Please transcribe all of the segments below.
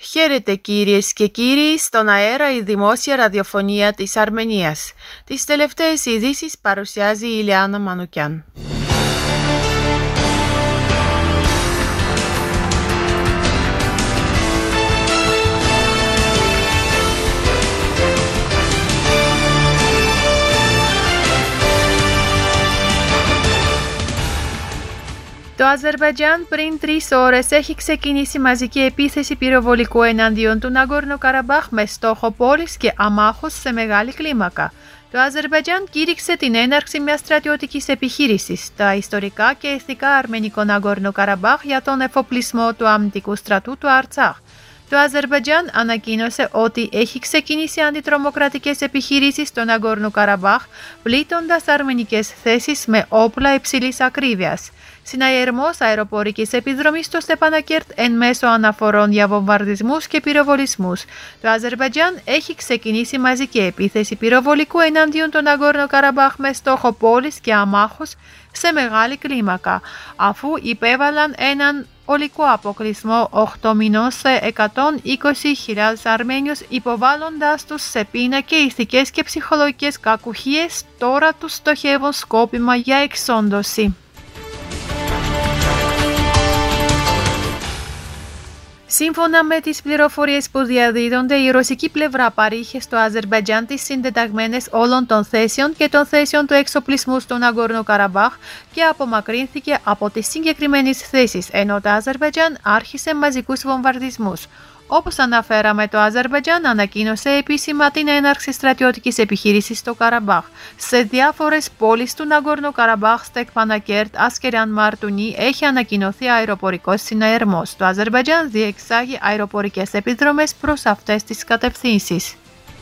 Χαίρετε κυρίες και κύριοι, στον αέρα η δημόσια ραδιοφωνία της Αρμενίας. Τις τελευταίες ειδήσεις παρουσιάζει η Ηλιάνα Μανουκιάν. Το Αζερβαϊτζάν πριν 3 ώρες έχει ξεκινήσει μαζική επίθεση πυροβολικού εναντίον του Ναγκόρνο Καραμπάχ με στόχο πόλεις και αμάχους σε μεγάλη κλίμακα. Το Αζερβαϊτζάν κήρυξε την έναρξη μιας στρατιωτικής επιχείρησης, τα ιστορικά και ηθικά αρμενικό Ναγκόρνο Καραμπάχ για τον εφοπλισμό του αμυντικού στρατού του Αρτσάχ. Το Αζερβαϊτζάν ανακοίνωσε ότι έχει ξεκινήσει αντιτρομοκρατικές επιχειρήσεις στο Ναγκόρνο Καραμπάχ, πλήττοντας αρμενικές θέσεις με όπλα υψηλής ακρίβειας. Συναγερμός αεροπορικής επιδρομής στο Στεπανακέρτ εν μέσω αναφορών για βομβαρδισμούς και πυροβολισμούς. Το Αζερβαϊτζάν έχει ξεκινήσει μαζική επίθεση πυροβολικού εναντίον του Ναγκόρνο Καραμπάχ με στόχο πόλεις και αμάχους σε μεγάλη κλίμακα, αφού υπέβαλαν έναν ολικό αποκλεισμό 8 μηνών σε 120.000 Αρμένιους, υποβάλλοντας τους σε πείνα και ηθικές και ψυχολογικές κακουχίες. Τώρα τους στοχεύουν σκόπιμα για εξόντωση. Σύμφωνα με τις πληροφορίες που διαδίδονται, η ρωσική πλευρά παρήχε στο Αζερβαϊτζάν τις συντεταγμένες όλων των θέσεων και των θέσεων του εξοπλισμού στο Ναγκόρνο Καραμπάχ και απομακρύνθηκε από τις συγκεκριμένες θέσεις, ενώ το Αζερβαϊτζάν άρχισε μαζικούς βομβαρδισμούς. Όπως αναφέραμε, το Αζερβαϊτζάν ανακοίνωσε επίσημα την έναρξη στρατιωτικής επιχείρησης στο Καραμπάχ. Σε διάφορες πόλεις του Ναγκόρνο Καραμπάχ, Στεκπανακέρτ, Ασκεράν Μαρτουνί, έχει ανακοινωθεί αεροπορικός συναγερμός. Το Αζερβαϊτζάν διεξάγει αεροπορικές επιδρομές προς αυτές τις κατευθύνσεις.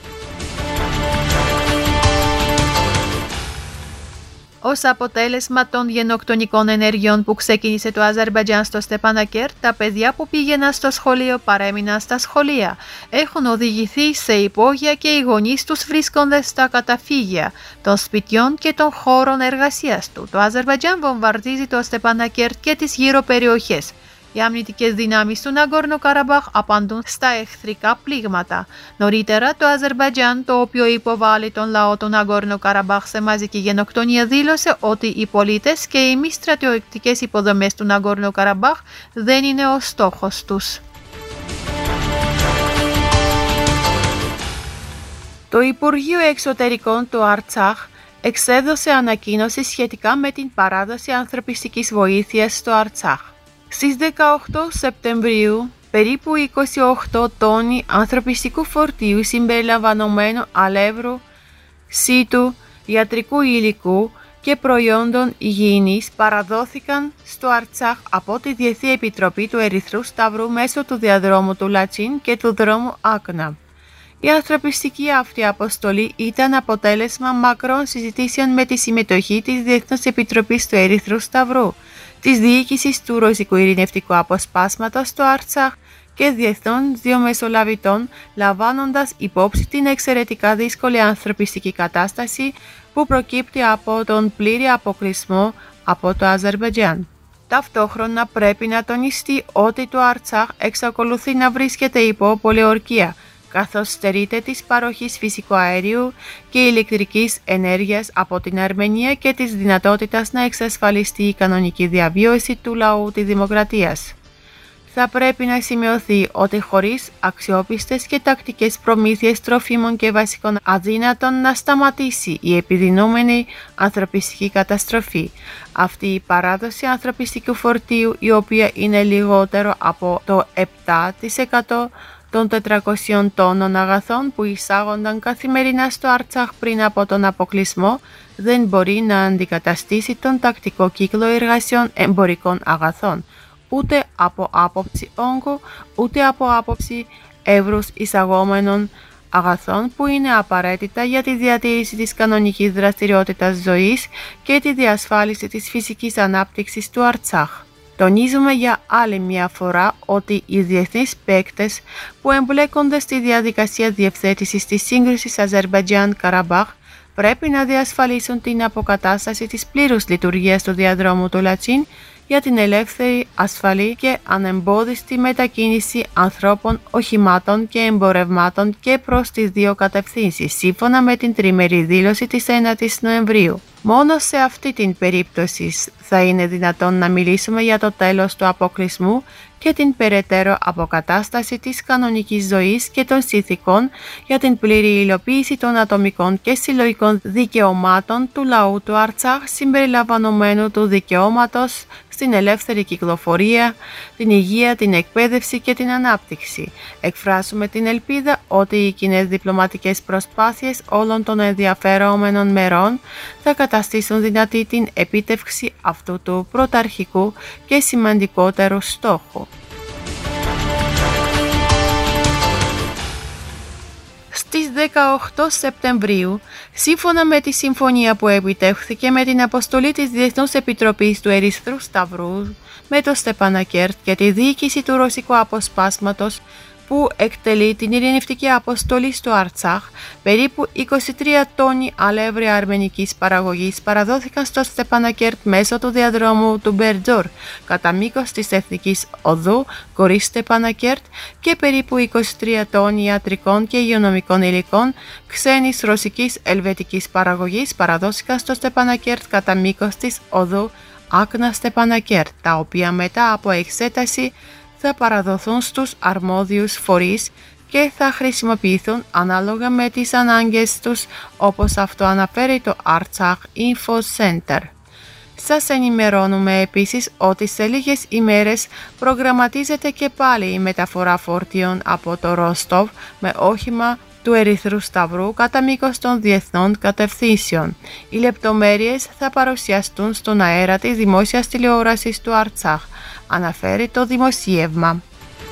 Ως αποτέλεσμα των γενοκτονικών ενεργειών που ξεκίνησε το Αζερβαϊτζάν στο Στεπανακέρτ, τα παιδιά που πήγαιναν στο σχολείο παρέμειναν στα σχολεία. Έχουν οδηγηθεί σε υπόγεια και οι γονείς τους βρίσκονται στα καταφύγια των σπιτιών και των χώρων εργασίας του. Το Αζερβαϊτζάν βομβαρδίζει το Στεπανακέρτ και τις γύρω περιοχές. Οι αμυντικές δυνάμεις του Ναγκόρνο Καραμπάχ απαντούν στα εχθρικά πλήγματα. Νωρίτερα, το Αζερβαϊτζάν, το οποίο υποβάλλει τον λαό του Ναγκόρνο Καραμπάχ σε μαζική γενοκτονία, δήλωσε ότι οι πολίτες και οι μη στρατιωτικές υποδομές του Ναγκόρνο Καραμπάχ δεν είναι ο στόχος τους. Το Υπουργείο Εξωτερικών του Αρτσάχ εξέδωσε ανακοίνωση σχετικά με την παράδοση ανθρωπιστικής βοήθειας στο Αρτσάχ. Στις 18 Σεπτεμβρίου, περίπου 28 τόνοι ανθρωπιστικού φορτίου συμπεριλαμβανομένου αλεύρου, σίτου, ιατρικού υλικού και προϊόντων υγιεινής παραδόθηκαν στο Αρτσάχ από τη Διεθνή Επιτροπή του Ερυθρού Σταυρού μέσω του διαδρόμου του Λατσίν και του δρόμου Άκνα. Η ανθρωπιστική αυτή αποστολή ήταν αποτέλεσμα μακρών συζητήσεων με τη συμμετοχή της Διεθνούς Επιτροπής του Ερυθρού Σταυρού, της διοίκησης του Ρωσικού Ειρηνευτικού Αποσπάσματος στο Αρτσάχ και διεθνών διαμεσολαβητών, λαμβάνοντας υπόψη την εξαιρετικά δύσκολη ανθρωπιστική κατάσταση που προκύπτει από τον πλήρη αποκλεισμό από το Αζερβαϊτζάν. Ταυτόχρονα πρέπει να τονιστεί ότι το Αρτσάχ εξακολουθεί να βρίσκεται υπό πολιορκία, καθώς στερείται της παροχής φυσικού αερίου και ηλεκτρικής ενέργειας από την Αρμενία και της δυνατότητας να εξασφαλιστεί η κανονική διαβίωση του λαού της δημοκρατίας. Θα πρέπει να σημειωθεί ότι χωρίς αξιόπιστες και τακτικές προμήθειες τροφίμων και βασικών αδύνατον να σταματήσει η επιδεινούμενη ανθρωπιστική καταστροφή. Αυτή η παράδοση ανθρωπιστικού φορτίου, η οποία είναι λιγότερο από το 7% των 400 τόνων αγαθών που εισάγονταν καθημερινά στο Αρτσάχ πριν από τον αποκλεισμό, δεν μπορεί να αντικαταστήσει τον τακτικό κύκλο εργασιών εμπορικών αγαθών, ούτε από άποψη όγκου, ούτε από άποψη εύρους εισαγόμενων αγαθών που είναι απαραίτητα για τη διατήρηση της κανονικής δραστηριότητας ζωής και τη διασφάλιση της φυσικής ανάπτυξης του Αρτσάχ. Τονίζουμε για άλλη μια φορά ότι οι διεθνείς παίκτες που εμπλέκονται στη διαδικασία διευθέτησης της σύγκρουσης Αζερβαϊτζάν-Καραμπάχ πρέπει να διασφαλίσουν την αποκατάσταση της πλήρους λειτουργίας του διαδρόμου του Λατσίν για την ελεύθερη, ασφαλή και ανεμπόδιστη μετακίνηση ανθρώπων, οχημάτων και εμπορευμάτων και προς τις δύο κατευθύνσεις, σύμφωνα με την τριμερή δήλωση της 9ης Νοεμβρίου. Μόνο σε αυτή την περίπτωση θα είναι δυνατόν να μιλήσουμε για το τέλος του αποκλεισμού και την περαιτέρω αποκατάσταση της κανονικής ζωής και των συνθηκών για την πλήρη υλοποίηση των ατομικών και συλλογικών δικαιωμάτων του λαού του Αρτσάχ, συμπεριλαμβανομένου του δικαιώματος στην ελεύθερη κυκλοφορία, την υγεία, την εκπαίδευση και την ανάπτυξη. Εκφράσουμε την ελπίδα ότι οι κοινές διπλωματικές προσπάθειες όλων των ενδιαφερόμενων μερών θα καταστήσουν δυνατή την επίτευξη αυτού του πρωταρχικού και σημαντικότερου στόχου. Στις 18 Σεπτεμβρίου, σύμφωνα με τη συμφωνία που επιτεύχθηκε με την αποστολή της Διεθνούς Επιτροπής του Ερυθρού Σταυρού με το Στεπανακέρτ και τη διοίκηση του Ρωσικού Αποσπάσματος που εκτελεί την ειρηνευτική αποστολή στο Αρτσάχ, περίπου 23 τόνοι αλεύρια αρμενικής παραγωγής παραδόθηκαν στο Στεπανακέρτ μέσω του διαδρόμου του Μπερτζόρ, κατά μήκος της Εθνικής Οδού Κορίς Στεπανακέρτ, και περίπου 23 τόνοι ιατρικών και υγειονομικών υλικών ξένης ρωσικής ελβετικής παραγωγής παραδόθηκαν στο Στεπανακέρτ κατά μήκος της Οδού Άκνα Στεπανακέρτ, τα οποία μετά από εξέταση θα παραδοθούν στους αρμόδιους φορείς και θα χρησιμοποιηθούν ανάλογα με τις ανάγκες τους, όπως αυτό αναφέρει το Artsakh Info Center. Σας ενημερώνουμε επίσης ότι σε λίγες ημέρες προγραμματίζεται και πάλι η μεταφορά φορτίων από το Ροστόβ με όχημα του Ερυθρού Σταυρού κατά μήκος των διεθνών κατευθύνσεων. Οι λεπτομέρειες θα παρουσιαστούν στον αέρα της δημόσιας τηλεόρασης του Αρτσάχ, αναφέρει το δημοσίευμα.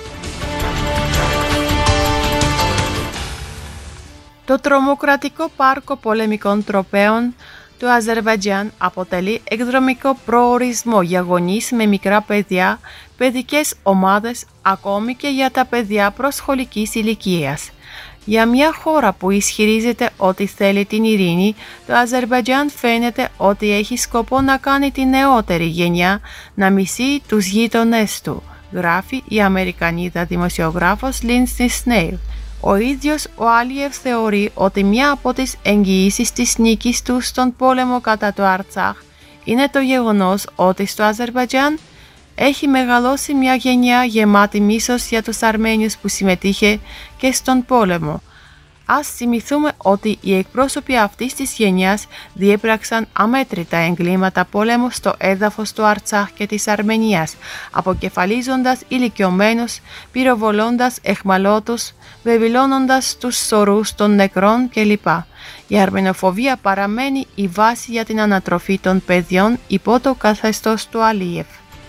Το τρομοκρατικό πάρκο πολεμικών τροπέων του Αζερβαϊτζάν αποτελεί εκδρομικό προορισμό για γονείς με μικρά παιδιά, παιδικές ομάδες, ακόμη και για τα παιδιά προσχολικής ηλικίας. Για μια χώρα που ισχυρίζεται ότι θέλει την ειρήνη, το Αζερβαϊτζάν φαίνεται ότι έχει σκοπό να κάνει τη νεότερη γενιά να μισεί τους γείτονές του, γράφει η Αμερικανίδα δημοσιογράφος Λίνσι Σνέιλ. Ο ίδιος ο Άλιεφ θεωρεί ότι μια από τις εγγυήσεις της νίκης του στον πόλεμο κατά το Αρτσάχ είναι το γεγονός ότι στο Αζερβαϊτζάν έχει μεγαλώσει μια γενιά γεμάτη μίσος για τους Αρμένιους που συμμετείχε και στον πόλεμο. Ας θυμηθούμε ότι οι εκπρόσωποι αυτής της γενιάς διέπραξαν αμέτρητα εγκλήματα πολέμου στο έδαφος του Αρτσάχ και της Αρμενίας, αποκεφαλίζοντας ηλικιωμένους, πυροβολώντας εχμαλώτους, βεβηλώνοντας τους σωρούς των νεκρών κλπ. Η αρμενοφοβία παραμένει η βάση για την ανατροφή των παιδιών υπό το καθεστώς του Αλίεφ.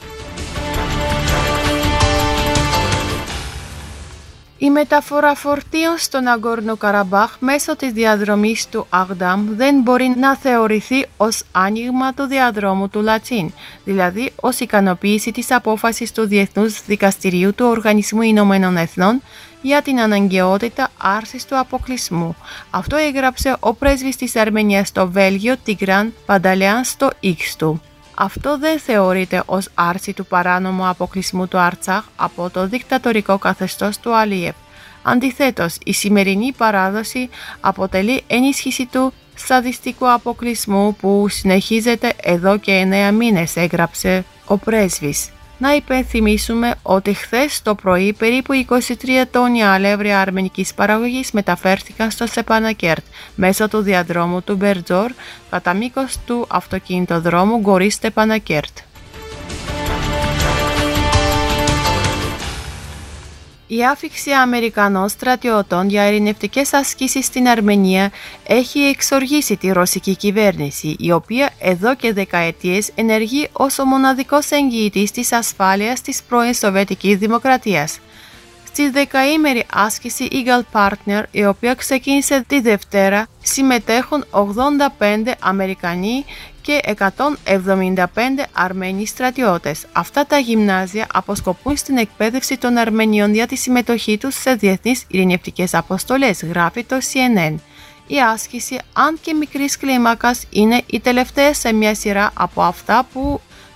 Η μεταφορά φορτίων στον Ναγκόρνο Καραμπάχ μέσω της διαδρομής του Αγδάμ δεν μπορεί να θεωρηθεί ως άνοιγμα του διαδρόμου του Λατσίν, δηλαδή ως ικανοποίηση της απόφασης του Διεθνούς Δικαστηρίου του Οργανισμού Ηνωμένων Εθνών για την αναγκαιότητα άρσης του αποκλεισμού. Αυτό έγραψε ο πρέσβης της Αρμενίας στο Βέλγιο, Τιγκράν Πανταλιάν, στο X του. Αυτό δεν θεωρείται ως άρση του παράνομου αποκλεισμού του Αρτσάχ από το δικτατορικό καθεστώς του Αλίεφ. Αντιθέτως, η σημερινή παράδοση αποτελεί ενίσχυση του σαδιστικού αποκλεισμού που συνεχίζεται εδώ και 9 μήνες, έγραψε ο πρέσβης. Να υπενθυμίσουμε ότι χθες το πρωί περίπου 23 τόνια αλεύρια αρμενικής παραγωγής μεταφέρθηκαν στο Στεπανακέρτ μέσω του διαδρόμου του Μπερτζόρ κατά μήκος του αυτοκινητοδρόμου Γκωρίς Στεπανακέρτ. Η άφιξη Αμερικανών στρατιωτών για ειρηνευτικές ασκήσεις στην Αρμενία έχει εξοργήσει τη ρωσική κυβέρνηση, η οποία εδώ και δεκαετίες ενεργεί ως ο μοναδικός εγγυητής της ασφάλειας της πρώην Σοβιετικής Δημοκρατίας. Στη δεκαήμερη άσκηση Eagle Partner, η οποία ξεκίνησε τη Δευτέρα, συμμετέχουν 85 Αμερικανοί και 175 Αρμένοι στρατιώτες. Αυτά τα γυμνάζια αποσκοπούν στην εκπαίδευση των Αρμενιών για τη συμμετοχή τους σε διεθνείς ειρηνευτικές αποστολές, γράφει το CNN. Η άσκηση, αν και μικρής κλίμακας, είναι η τελευταία σε μια σειρά από αυτά που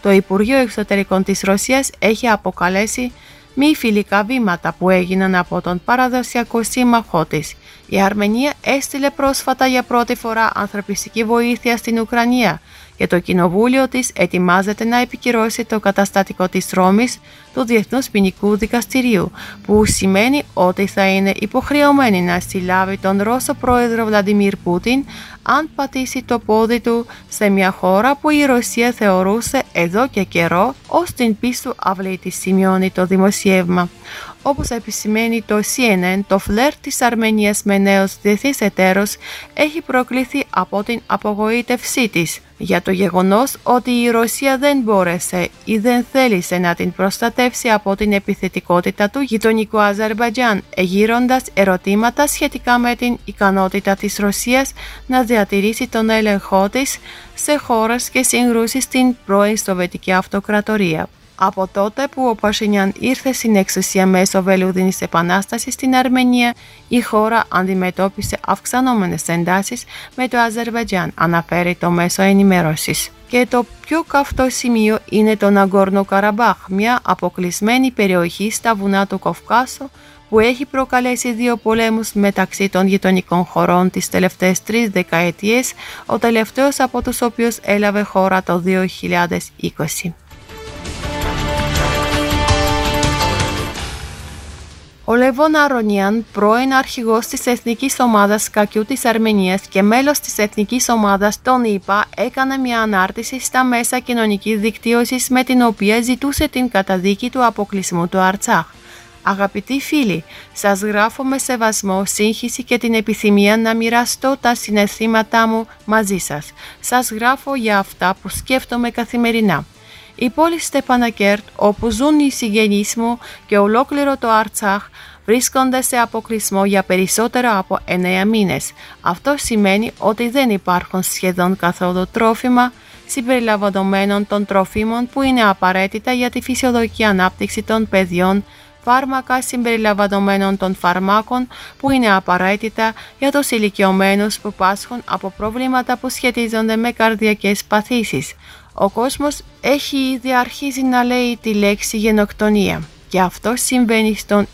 το Υπουργείο Εξωτερικών της Ρωσίας έχει αποκαλέσει μη φιλικά βήματα που έγιναν από τον παραδοσιακό σύμμαχό της. Η Αρμενία έστειλε πρόσφατα για πρώτη φορά ανθρωπιστική βοήθεια στην Ουκρανία και το κοινοβούλιο της ετοιμάζεται να επικυρώσει το καταστατικό της Ρώμης του Διεθνούς Ποινικού Δικαστηρίου, που σημαίνει ότι θα είναι υποχρεωμένη να συλλάβει τον Ρώσο πρόεδρο Βλαντιμίρ Πούτιν αν πατήσει το πόδι του σε μια χώρα που η Ρωσία θεωρούσε εδώ και καιρό ως την πίσω αυλή της, σημειώνει το δημοσίευμα. Όπως επισημαίνει το CNN, το φλερ της Αρμενίας με νέους διεθνείς εταίρους έχει προκληθεί από την απογοήτευσή της για το γεγονός ότι η Ρωσία δεν μπόρεσε ή δεν θέλησε να την προστατεύσει από την επιθετικότητα του γειτονικού Αζερμπαϊτζάν, εγείροντας ερωτήματα σχετικά με την ικανότητα της Ρωσίας να διατηρήσει τον έλεγχό της σε χώρες και συγκρούσεις στην πρώην Σοβιετική Αυτοκρατορία. Από τότε που ο Πασινιάν ήρθε στην εξουσία μέσω βελούδινης επανάστασης στην Αρμενία, η χώρα αντιμετώπισε αυξανόμενες εντάσεις με το Αζερμπαϊτζάν, αναφέρει το μέσο ενημέρωσης. Και το πιο καυτό σημείο είναι το Ναγκόρνο Καραμπάχ, μια αποκλεισμένη περιοχή στα βουνά του Καυκάσου που έχει προκαλέσει δύο πολέμους μεταξύ των γειτονικών χωρών τις τελευταίες 3 δεκαετίες, ο τελευταίος από τους οποίους έλαβε χώρα το 2020. Ο Λεβόν Αρονιάν, πρώην αρχηγός της Εθνικής Ομάδας Σκακιού της Αρμενίας και μέλος της Εθνικής Ομάδας των ΗΠΑ, έκανε μια ανάρτηση στα μέσα κοινωνικής δικτύωσης με την οποία ζητούσε την καταδίκη του αποκλεισμού του Αρτσάχ. Αγαπητοί φίλοι, σας γράφω με σεβασμό, σύγχυση και την επιθυμία να μοιραστώ τα συναισθήματά μου μαζί σας. Σας γράφω για αυτά που σκέφτομαι καθημερινά. Η πόλη Στεπανακέρτ, όπου ζουν οι συγγενείς μου και ολόκληρο το Αρτσάχ, βρίσκονται σε αποκλεισμό για περισσότερο από 9 μήνες. Αυτό σημαίνει ότι δεν υπάρχουν σχεδόν καθόλου τρόφιμα, συμπεριλαμβανομένων των τροφίμων που είναι απαραίτητα για τη φυσιολογική ανάπτυξη των παιδιών, φάρμακα συμπεριλαμβανομένων των φαρμάκων που είναι απαραίτητα για τους ηλικιωμένους που πάσχουν από προβλήματα που σχετίζονται με καρδιακές παθήσεις. Ο κόσμος έχει ήδη αρχίσει να λέει τη λέξη γενοκτονία και αυτό συμβαίνει στον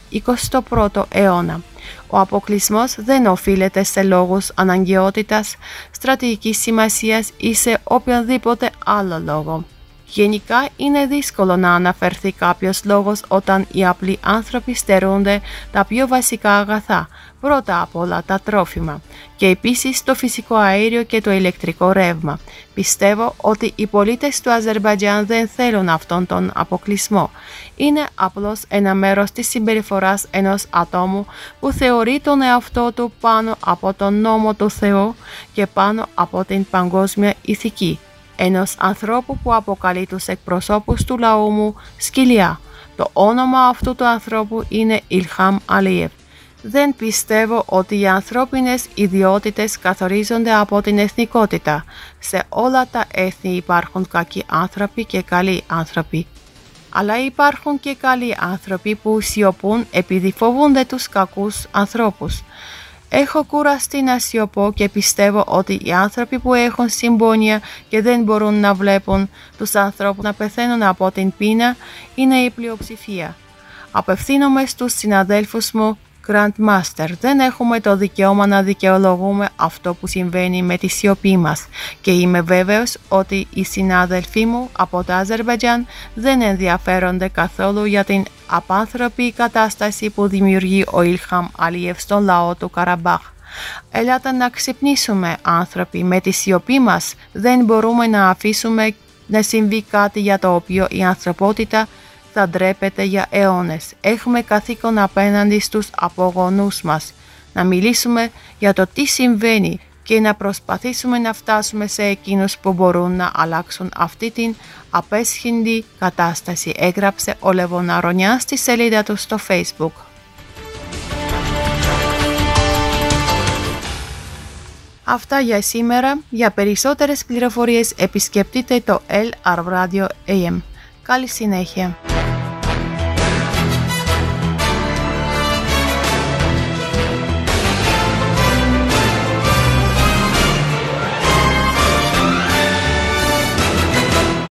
21ο αιώνα. Ο αποκλεισμός δεν οφείλεται σε λόγους αναγκαιότητας, στρατηγικής σημασίας ή σε οποιονδήποτε άλλο λόγο. Γενικά είναι δύσκολο να αναφερθεί κάποιος λόγος όταν οι απλοί άνθρωποι στερούνται τα πιο βασικά αγαθά, πρώτα απ' όλα τα τρόφιμα και επίσης το φυσικό αέριο και το ηλεκτρικό ρεύμα. Πιστεύω ότι οι πολίτες του Αζερμπαϊτζάν δεν θέλουν αυτόν τον αποκλεισμό. Είναι απλώς ένα μέρος της συμπεριφοράς ενός ατόμου που θεωρεί τον εαυτό του πάνω από τον νόμο του Θεού και πάνω από την παγκόσμια ηθική. Ενός ανθρώπου που αποκαλεί τους εκπροσώπους του λαού μου σκυλιά. Το όνομα αυτού του ανθρώπου είναι Ιλχάμ Αλίεφ. Δεν πιστεύω ότι οι ανθρώπινες ιδιότητες καθορίζονται από την εθνικότητα. Σε όλα τα έθνη υπάρχουν κακοί άνθρωποι και καλοί άνθρωποι. Αλλά υπάρχουν και καλοί άνθρωποι που σιωπούν επειδή φοβούνται τους κακούς ανθρώπους. Έχω κουραστεί να σιωπώ και πιστεύω ότι οι άνθρωποι που έχουν συμπόνια και δεν μπορούν να βλέπουν τους ανθρώπους να πεθαίνουν από την πείνα είναι η πλειοψηφία. Απευθύνομαι στους συναδέλφους μου Grandmaster. Δεν έχουμε το δικαίωμα να δικαιολογούμε αυτό που συμβαίνει με τη σιωπή μας και είμαι βέβαιος ότι οι συνάδελφοί μου από το Αζερμπαϊτζάν δεν ενδιαφέρονται καθόλου για την απάνθρωπη κατάσταση που δημιουργεί ο Ιλχάμ Αλίεφ στον λαό του Καραμπάχ. Έλατε να ξυπνήσουμε, άνθρωποι. Με τη σιωπή μας δεν μπορούμε να αφήσουμε να συμβεί κάτι για το οποίο η ανθρωπότητα θα ντρέπεται για αιώνες. Έχουμε καθήκον απέναντι στους απογονούς μας να μιλήσουμε για το τι συμβαίνει και να προσπαθήσουμε να φτάσουμε σε εκείνους που μπορούν να αλλάξουν αυτή την απέσχυντη κατάσταση, έγραψε ο Λεβόν Αρονιάν στη σελίδα του στο Facebook. Αυτά για σήμερα. Για περισσότερες πληροφορίες επισκεφτείτε το El Arab Radio AM. Καλή συνέχεια.